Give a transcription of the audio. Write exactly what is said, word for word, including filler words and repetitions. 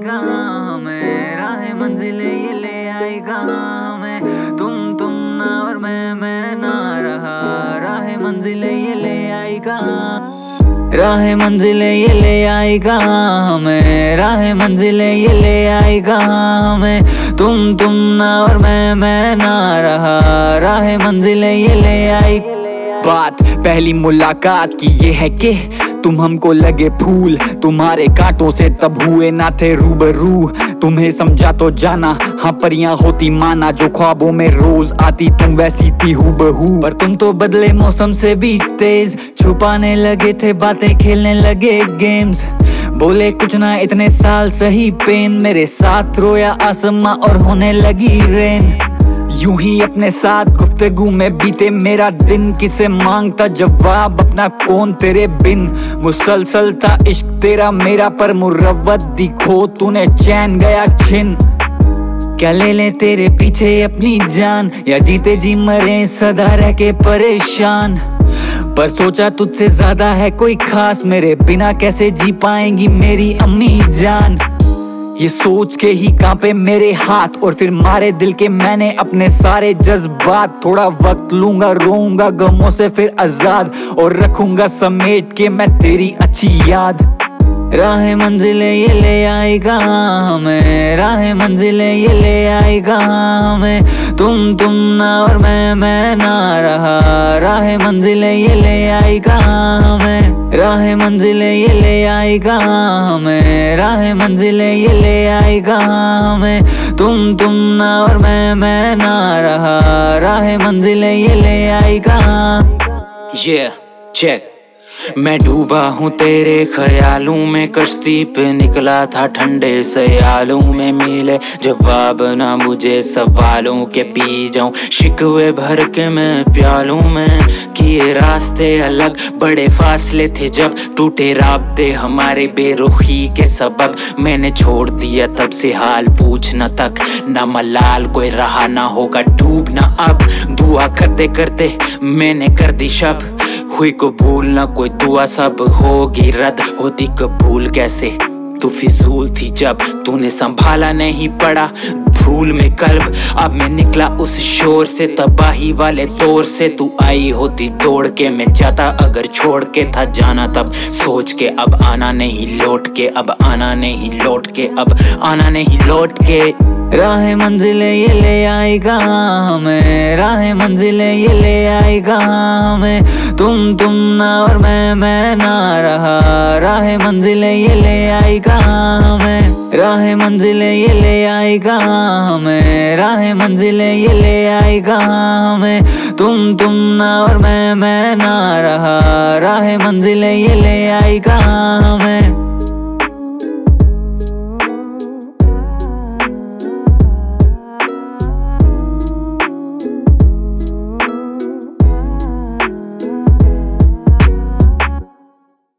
कहाँ हमें, राह मंजिले ये ले आई कहाँ हमें। तुम तुम ना और मैं मैं ना रहा, राह मंजिले ये ले आई कहाँ, राह मंजिले ये ले आई कहाँ हमें, राह मंजिले ये ले आई कहाँ हमें। तुम तुम ना और मैं मैं ना रहा, राह मंजिले ये ले आई। बात पहली मुलाकात की ये है कि तुम हमको लगे फूल, तुम्हारे कांटों से तब हुए ना थे रूबरू। तुम्हें समझा तो जाना, हाँ परियां होती माना, जो ख्वाबों में रोज आती तुम वैसी थी हूबहू। पर तुम तो बदले मौसम से भी तेज, छुपाने लगे थे बातें, खेलने लगे गेम्स। बोले कुछ ना इतने साल सही पेन, मेरे साथ रोया आसमां और होने लगी रेन। यूं ही अपने साथ गुफ्तगू में बीते मेरा दिन, किसे मांगता जवाब अपना कौन तेरे बिन। मुसलसल था इश्क तेरा मेरा पर मुरव्वत दिखो तूने चैन गया छिन। क्या ले ले तेरे पीछे अपनी जान, या जीते जी मरे सदा रह के परेशान। पर सोचा तुझसे ज्यादा है कोई खास, मेरे बिना कैसे जी पाएंगी मेरी अम्मी जान। ये सोच के ही कांपे मेरे हाथ और फिर मारे दिल के मैंने अपने सारे जज्बात। थोड़ा वक्त लूंगा, रोऊंगा गमों से फिर आजाद, और रखूंगा समेट के मैं तेरी अच्छी याद। राह मंजिले ये ले आई कहाँ हमें, राह मंजिले ये ले आई कहाँ हमें। तुम तुम ना और मैं मैं ना रहा, राह मंजिले ये ले आई कहाँ हमें, राह मंजिले ये ले आई कहाँ हमें, राह मंजिले ये ले आई कहाँ हमें। तुम तुम ना और मैं मैं ना रहा, राह मंजिले ये ले आई कहाँ। ये चेक मैं डूबा हूँ तेरे ख्यालों में, कश्ती पे निकला था ठंडे सयालों में। मिले जवाब ना मुझे सवालों के, पी जाऊं शिकवे भर के मैं प्यालों में। किए रास्ते अलग बड़े फासले थे जब टूटे राब्ते हमारे बेरुखी के सबब। मैंने छोड़ दिया तब से हाल पूछना तक, ना मलाल कोई रहा ना होगा डूबना अब। दुआ करते करते मैंने कर दी शब, हुई कबूल ना कोई दुआ सब होगी रद्द। होती कबूल कैसे तू फिजूल थी जब तूने संभाला नहीं पड़ा धूल में कल्ब। अब मैं निकला उस शोर से तबाही वाले दौर से, तू आई होती दौड़ के मैं जाता अगर छोड़ के था जाना तब सोच के। अब आना नहीं लौट के, अब आना नहीं लौट के, अब आना नहीं लौट के। राह मंजिले ये ले आई कहाँ हमें, राह मंजिले ये ले आई कहाँ हमें। तुम तुम ना और मैं मैं ना रहा, राह मंजिले ये ले आई कहाँ हमें, राह मंजिले ये ले आई कहाँ हमें, राह मंजिले ये ले आई कहाँ हमें। तुम तुम ना और मैं मैं ना रहा, राह मंजिले ये ले आई कहाँ हमें।